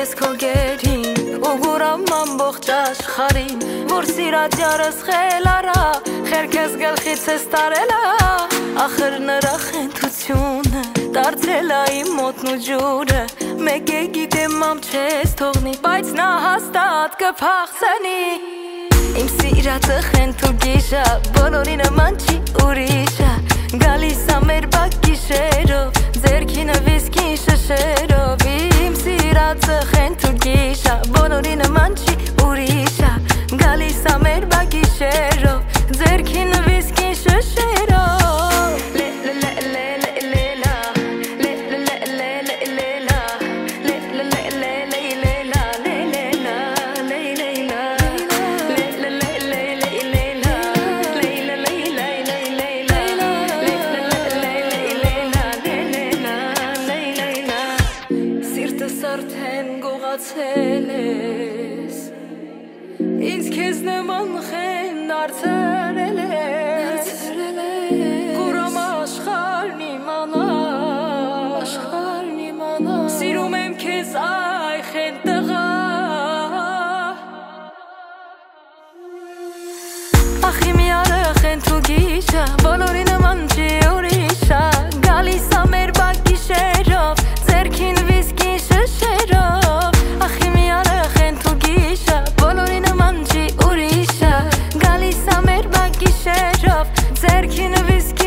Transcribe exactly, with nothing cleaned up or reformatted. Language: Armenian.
ես քո գերին ու գուրաման բողջ աշխարհին որ սիրած յարս խելարա խելք ես գլխից ես տարելա ախր նրա խենթությունը դարձել է իմ մոտն ու ջուրը մեկ է գիտեմ ամ չես թողնի բայց նա հաստատ կփախցնի իմ սիրածը խենթ ու գիշա բոլորի նման չի ուրիշա գալիս ա մեր բակ գիշերով ձերքինը վիսկին շշերով իմ սիրածը խենթ ու գիշա բոլորի նման չի ուրիշա գալիս ա մեր բակ գիշերով ձերքինը վիսկին շշերով Արդեն գողացել ես ինձ քեզ նման խեն դարձրել ես Գուրամ աշխարհն իմանա աշխարհն իմանա Սիրում եմ քեզ այ խեն տղա Ախ իմ յարը խենթ ու գիշա բոլորի նման չի ուրիշա գալիս ա մեր բակ գիշերով ձերքին վիսկի Ձերքինը վիսկի